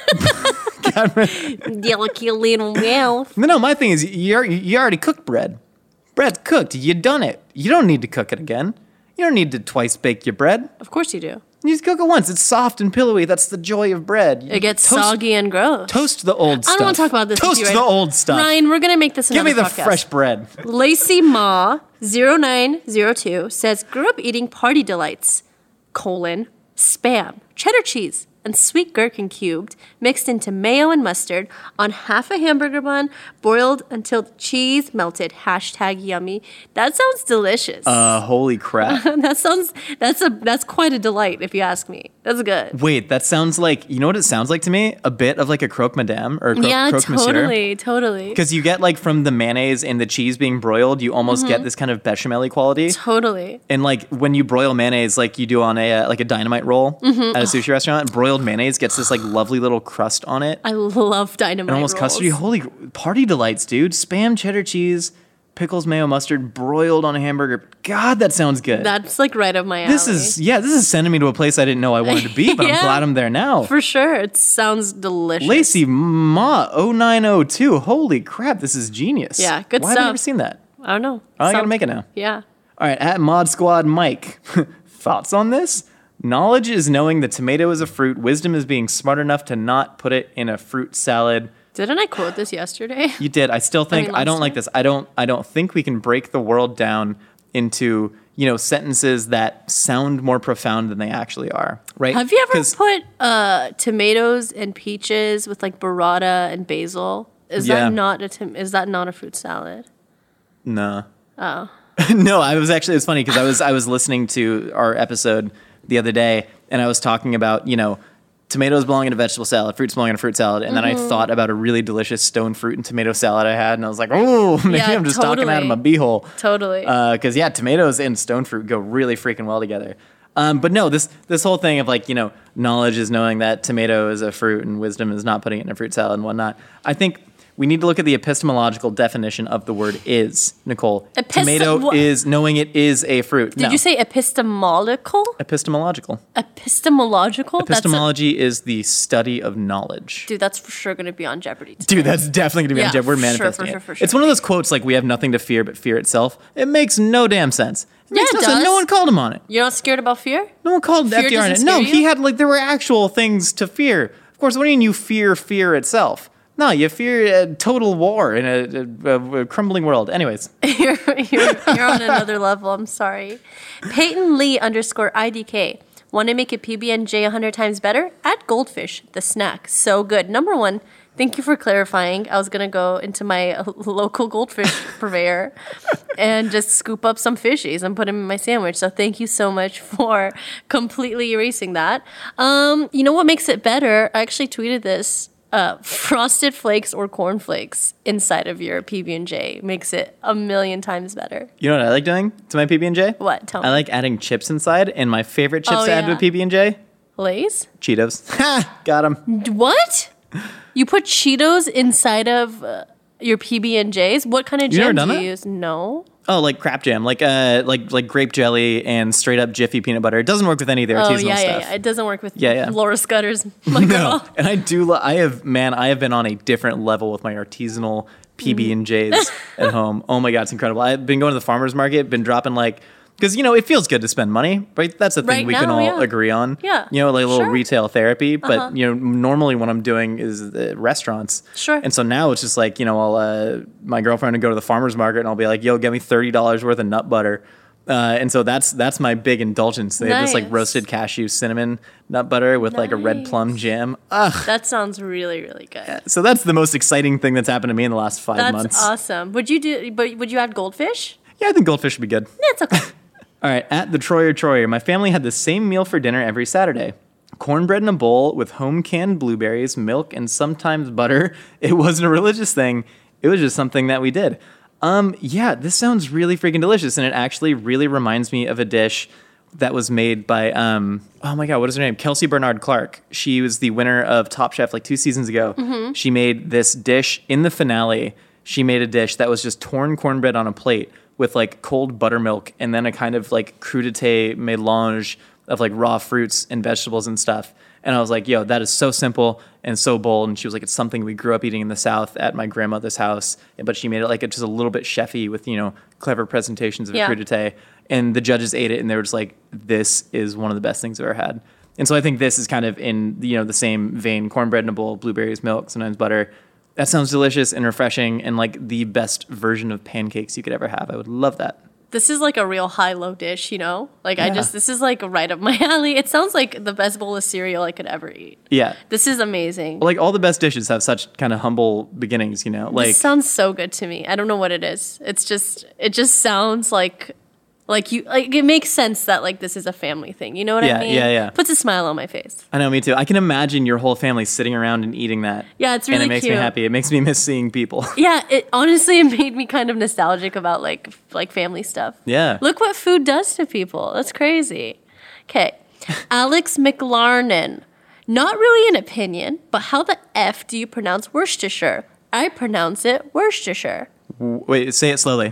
Delicate little mouth. No, no, my thing is you already, you already cooked bread. Bread's cooked. You done it. You don't need to cook it again. You don't need to twice bake your bread. Of course you do. You just cook it once. It's soft and pillowy. That's the joy of bread. You It gets toast, soggy and gross. Toast the old stuff. I don't want to talk about this. Toast with you the right old stuff. Ryan, we're gonna make this Give another me the podcast. fresh bread. Lacey Ma zero nine zero two says grew up eating party delights, colon, spam, cheddar cheese, and sweet gherkin cubed, mixed into mayo and mustard on half a hamburger bun, boiled until the cheese melted. Hashtag yummy. That sounds delicious. Uh, holy crap. that sounds that's a that's quite a delight if you ask me. That's good. Wait, that sounds like, you know what it sounds like to me? A bit of like a croque madame or a croque, Yeah, croque monsieur. totally, totally. Because you get like from the mayonnaise and the cheese being broiled, you almost Mm-hmm. get this kind of bechamel quality. Totally. And like when you broil mayonnaise, like you do on a uh, like a dynamite roll Mm-hmm. at a sushi restaurant, broiled mayonnaise gets this like lovely little crust on it. I love dynamite And almost rolls. custardy. Holy party delights, dude. Spam, cheddar cheese, pickles, mayo, mustard, broiled on a hamburger. God, that sounds good. That's like right up my alley. this is, yeah, this is sending me to a place I didn't know I wanted to be, but Yeah. I'm glad I'm there now. for sure. It sounds delicious. Lacey Ma oh nine oh two. Holy crap, this is genius. Yeah, good Why have I stuff. never seen that? I don't know. Oh, I gotta Sounds- make it now. Yeah. All right, at Mod Squad Mike. Thoughts on this? Knowledge is knowing the tomato is a fruit. Wisdom is being smart enough to not put it in a fruit salad. Didn't I quote this yesterday? You did. I still think mean, I, don't last like time. this. I don't I don't think we can break the world down into, you know, sentences that sound more profound than they actually are. Right? Have you ever 'Cause- put uh, tomatoes and peaches with like burrata and basil? Is Yeah. that not a tom- is that not a fruit salad? No. Oh. No, I was actually, it's funny because I was I was listening to our episode the other day and I was talking about, you know, tomatoes belong in a vegetable salad, fruits belong in a fruit salad, and Mm-hmm. then I thought about a really delicious stone fruit and tomato salad I had, and I was like, oh, maybe Yeah, I'm just talking out of my totally. beehole. Totally. Because yeah, tomatoes and stone fruit go really freaking well together. Um, but no, this this whole thing of like, you know, knowledge is knowing that tomato is a fruit and wisdom is not putting it in a fruit salad and whatnot. I think we need to look at the epistemological definition of the word is, Nicole. Epist- tomato wha- is knowing it is a fruit. Did No. you say epistemological? Epistemological. Epistemological? That's a- Epistemology is the study of knowledge. dude, that's for sure going to be on Jeopardy. today. Dude, that's definitely going to be Yeah, on Jeopardy. We're for sure, manifesting for sure, it. for sure. It's one of those quotes like, we have nothing to fear but fear itself. It makes no damn sense. It Yeah, makes it no sense. does. No one called him on it. You're not scared about fear? No one called Fear F D R on it. doesn't No, scare he you? had like there were actual things to fear. Of course, what do you mean you fear fear itself? No, you fear a total war in a, a, a crumbling world. Anyways, you're, you're, you're on another level. I'm sorry. Peyton Lee underscore I D K. Want to make a P B and J one hundred times better? Add Goldfish, the snack. So good. Number one, thank you for clarifying. I was going to go into my uh, local goldfish purveyor and just scoop up some fishies and put them in my sandwich. So thank you so much for completely erasing that. Um, you know what makes it better? I actually tweeted this. Uh, frosted flakes or corn flakes inside of your P B and J makes it a million times better. You know what I like doing to my P B and J? What? Tell me. I like adding chips inside, and my favorite chips Oh, to add to yeah. a P B and J? Lay's? Cheetos. Ha! Got them. What? You put Cheetos inside of uh, your P B and J's? What kind of You never jam done do you that? use? No. Oh, like crap jam, like uh, like like grape jelly and straight up Jiffy peanut butter. It doesn't work with any of their Oh, artisanal yeah, stuff. yeah, yeah. It doesn't work with Yeah, yeah. Laura Scudder's my girl. And I do. lo- I have man. I have been on a different level with my artisanal P B and J's at home. Oh my god, it's incredible. I've been going to the farmers market. Been dropping like because you know it feels good to spend money, right? That's the thing Right we can now, all yeah. agree on. Yeah. You know, like a little Sure. retail therapy. But Uh-huh. you know, normally what I'm doing is uh, restaurants. Sure. And so now it's just like you know, I'll uh, my girlfriend will go to the farmers market and I'll be like, "Yo, get me thirty dollars worth of nut butter." Uh, and so that's that's my big indulgence. They have this like Nice. roasted cashew cinnamon nut butter with like a red plum Nice. jam. Ugh. That sounds really, really good. So that's the most exciting thing that's happened to me in the last five That's months. awesome. Would you do? But would you add goldfish? Yeah, I think goldfish would be good. Yeah, it's okay. All right, at the Troyer Troyer, my family had the same meal for dinner every Saturday. Cornbread in a bowl with home canned blueberries, milk, and sometimes butter. It wasn't a religious thing. It was just something that we did. Um, yeah, this sounds really freaking delicious, and it actually really reminds me of a dish that was made by, um, oh my God, what is her name? Kelsey Bernard Clark. She was the winner of Top Chef like two seasons ago. Mm-hmm. She made this dish in the finale. She made a dish that was just torn cornbread on a plate with like cold buttermilk and then a kind of like crudité mélange of like raw fruits and vegetables and stuff. And I was like, yo, that is so simple and so bold. And she was like, it's something we grew up eating in the South at my grandmother's house. But she made it like just a little bit chefy with, you know, clever presentations of Yeah. crudité. And the judges ate it and they were just like, this is one of the best things I've ever had. And so I think this is kind of in, you know, the same vein, cornbread in a bowl, blueberries, milk, sometimes butter. That sounds delicious and refreshing and like the best version of pancakes you could ever have. I would love that. This is like a real high-low dish, you know? Like, I Yeah. just, this is like right up my alley. It sounds like the best bowl of cereal I could ever eat. Yeah. This is amazing. Like all the best dishes have such kind of humble beginnings, you know? Like This sounds so good to me. I don't know what it is. It's just, it just sounds like, like you, like it makes sense that like this is a family thing. You know what Yeah, I mean? yeah, yeah. Puts a smile on my face. I know, me too. I can imagine your whole family sitting around and eating that. Yeah, it's And really it makes cute. me happy. It makes me miss seeing people. Yeah, it honestly it made me kind of nostalgic about like f- like family stuff. Yeah. Look what food does to people. That's crazy. Okay. Alex McLarnon. Not really an opinion, but how the F do you pronounce Worcestershire? I pronounce it Worcestershire. Wait, say it slowly.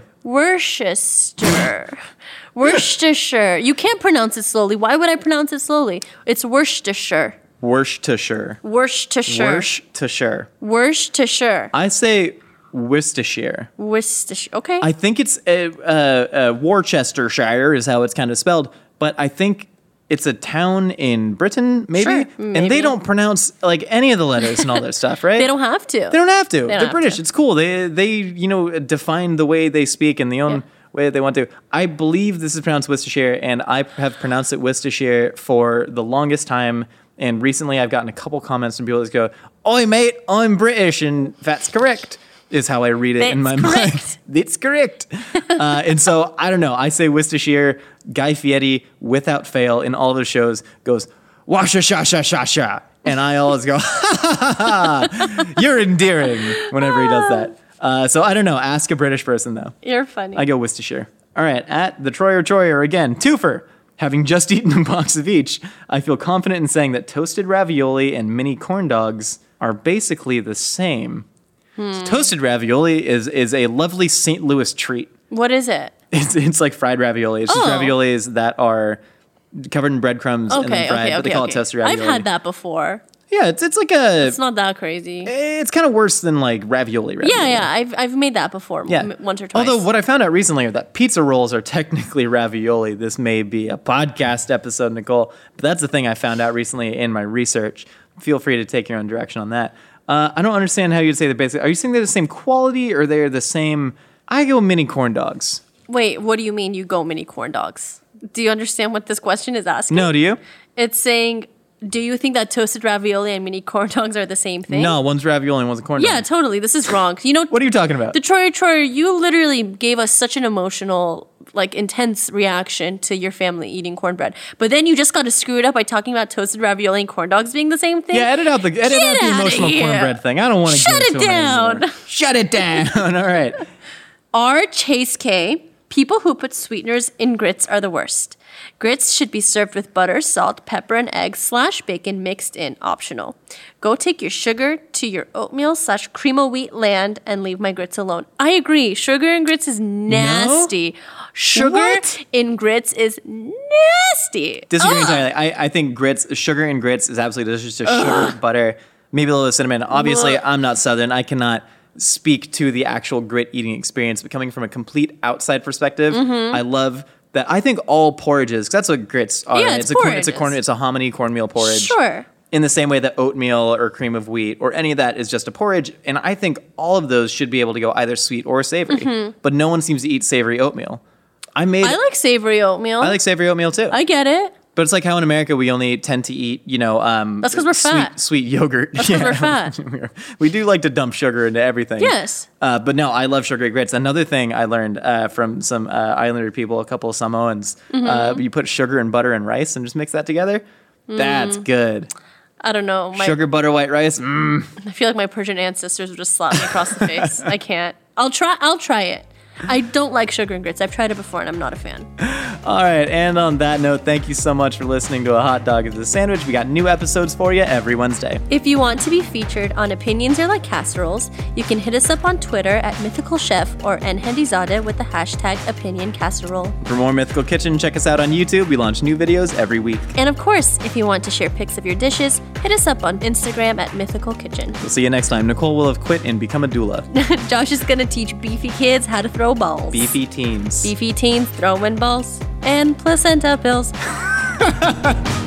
Worcester. Worcestershire. You can't pronounce it slowly. Why would I pronounce it slowly? It's Worcestershire. Worcestershire. Worcestershire. Worcestershire. Worcestershire. I say Worcestershire. Worcestershire. Okay. I think it's uh, uh, uh, Worcestershire is how it's kind of spelled, but I think it's a town in Britain, maybe, Sure, and maybe. they don't pronounce like any of the letters and all that stuff, right? They don't have to. They don't have to. don't They're have British. to. It's cool. They they you know define the way they speak in the own Yeah. way they want to. I believe this is pronounced Worcestershire, and I have pronounced it Worcestershire for the longest time. And recently, I've gotten a couple comments from people that go, "Oi, mate, I'm British," and that's correct. Is how I read it in my That's mind. correct. It's correct. uh, and so I don't know. I say Worcestershire. Guy Fieri, without fail, in all of his shows, goes washa sha sha sha sha, and I always go, ha ha ha ha. You're endearing whenever he does that. Uh, so I don't know. Ask a British person though. You're funny. I go Worcestershire. All right, at the Troyer Troyer again, twofer. Having just eaten a box of each, I feel confident in saying that toasted ravioli and mini corn dogs are basically the same. Hmm. So toasted ravioli is is a lovely Saint Louis treat. What is it? It's it's like fried ravioli. It's just Oh. raviolis that are covered in breadcrumbs and Okay, then fried, okay, but okay. they call okay. it toasted ravioli. I've had that before. Yeah, it's it's like a It's not that crazy. it's kind of worse than like ravioli. ravioli. Yeah, yeah. I've I've made that before. Yeah. m- once or twice. Although what I found out recently are that pizza rolls are technically ravioli. This may be a podcast episode, Nicole, but that's the thing I found out recently in my research. Feel free to take your own direction on that. Uh, I don't understand how you'd say the basic. Are you saying they're the same quality or they're the same? I go mini corn dogs. Wait, what do you mean you go mini corn dogs? Do you understand what this question is asking? No, do you? It's saying, do you think that toasted ravioli and mini corn dogs are the same thing? No, one's ravioli and one's a corn dog. Yeah, totally. This is wrong. You know, What are you talking about? the Troyer Troyer, you literally gave us such an emotional, like intense reaction to your family eating cornbread. But then you just got to screw it up by talking about toasted ravioli and corn dogs being the same thing. Yeah, edit out the edit Get out the outta emotional here. cornbread thing. I don't want to Shut give it to 'em down. anymore. Shut it down. All right. R. Chase K. People who put sweeteners in grits are the worst. Grits should be served with butter, salt, pepper, and eggs slash bacon mixed in, optional. Go take your sugar to your oatmeal slash cream of wheat land and leave my grits alone. I agree. Sugar in grits is nasty. Sugar What? in grits is nasty. Disagree Ugh. entirely. I, I think grits, sugar and grits is absolutely delicious. Just sugar, butter, maybe a little cinnamon. Obviously, I'm not Southern. I cannot speak to the actual grit eating experience, but coming from a complete outside perspective, Mm-hmm. I love that. I think all porridges, because that's what grits are. Yeah, right? it's a corn, it's a corn, porridges. it's a hominy cornmeal porridge. Sure. In the same way that oatmeal or cream of wheat or any of that is just a porridge. And I think all of those should be able to go either sweet or savory. But no one seems to eat savory oatmeal. I made Mm-hmm. I like savory oatmeal. I like savory oatmeal too. I get it. But it's like how in America we only tend to eat, you know, um, That's 'cause we're sweet, fat. sweet yogurt. That's 'cause we're fat. We do like to dump sugar into everything. Yes. Uh, but no, I love sugary grits. Another thing I learned uh, from some uh, Islander people, a couple of Samoans, Mm-hmm. uh, you put sugar and butter and rice and just mix that together. That's Mm. good. I don't know. My, Sugar, butter, white rice. Mm. I feel like my Persian ancestors would just slap me across the face. I can't. I'll try. I'll try it. I don't like sugar and grits. I've tried it before and I'm not a fan. All right, and on that note, thank you so much for listening to A Hot Dog is a Sandwich. We got new episodes for you every Wednesday. If you want to be featured on Opinions Are Like Casseroles, you can hit us up on Twitter at Mythical Chef or Nhandizadeh with the hashtag Opinion Casserole. For more Mythical Kitchen, check us out on YouTube. We launch new videos every week. And of course, if you want to share pics of your dishes, hit us up on Instagram at Mythical Kitchen. We'll see you next time. Nicole will have quit and become a doula. Josh is going to teach beefy kids how to throw balls. Beefy teens. Beefy teens throwing balls and placenta pills.